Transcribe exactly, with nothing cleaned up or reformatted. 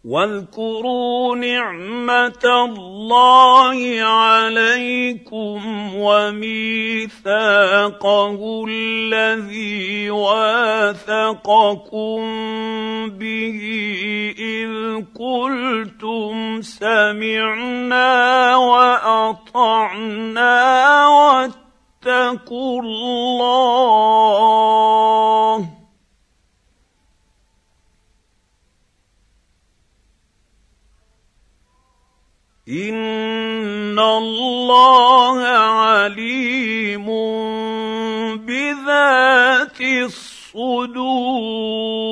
واذكروا نعمه الله عليكم وميثاقه الذي واثقكم به اذ قلتم سمعنا واطعنا واتقوا الله إن الله عليم بذات الصدور.